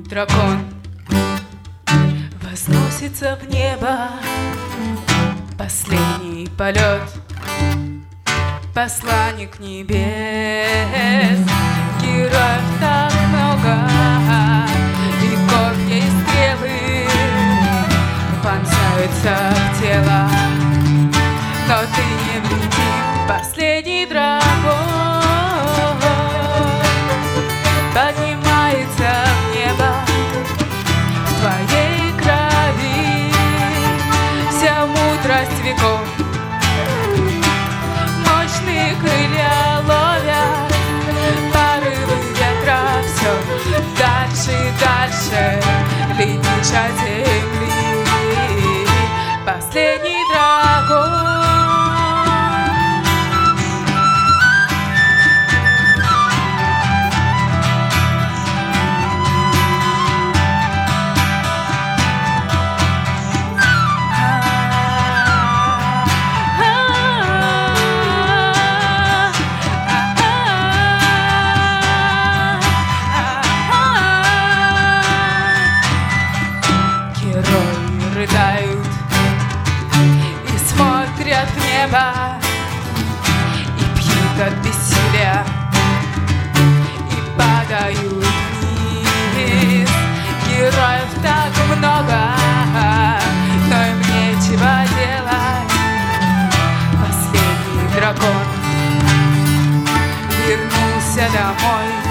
дракон возносится в небо, последний полет, посланник небес. Героев так много, и копья, и стрелы вонзаются в тело, но ты невредим, последний дракон поднимается в небо. В твоей крови вся мудрость веков, мощные крылья ловят порывы ветра. Все дальше и дальше летишь от земли, последний дракон. Рыдают и смотрят в небо, и пьют от бессилия, и падают вниз. Героев так много, но им нечего делать. Последний дракон вернулся домой.